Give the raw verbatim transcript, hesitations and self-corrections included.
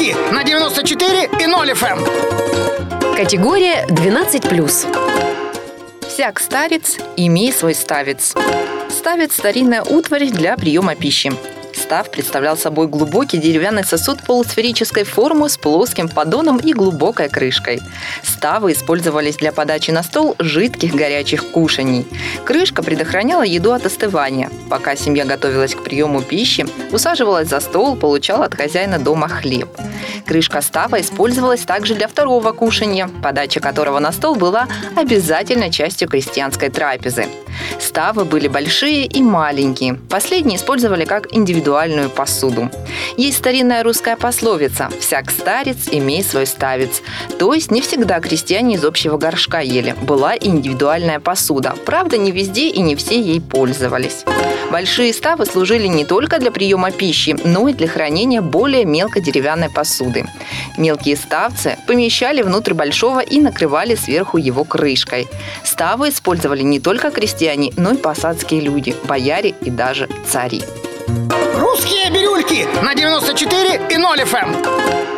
бирюльки на девяносто четыре и ноль эф эм. Категория двенадцать плюс. Всяк старец, имей свой ставец. Ставец – старинная утварь для приема пищи. Став представлял собой глубокий деревянный сосуд полусферической формы с плоским поддоном и глубокой крышкой. Ставы использовались для подачи на стол жидких горячих кушаний. Крышка предохраняла еду от остывания. Пока семья готовилась к приему пищи, усаживалась за стол, получала от хозяина дома хлеб. Крышка става использовалась также для второго кушанья, подача которого на стол была обязательной частью крестьянской трапезы. Ставы были большие и маленькие. Последние использовали как индивидуальную посуду. Есть старинная русская пословица «Всяк старец, имей свой ставец». То есть не всегда крестьяне из общего горшка ели. Была и индивидуальная посуда. Правда, не везде и не все ей пользовались. Большие ставы служили не только для приема пищи, но и для хранения более мелкой деревянной посуды. Мелкие ставцы помещали внутрь большого и накрывали сверху его крышкой. Ставы использовали не только крестьяне, но и посадские люди, бояре и даже цари. Русские бирюльки на девяносто четыре и ноль эф эм.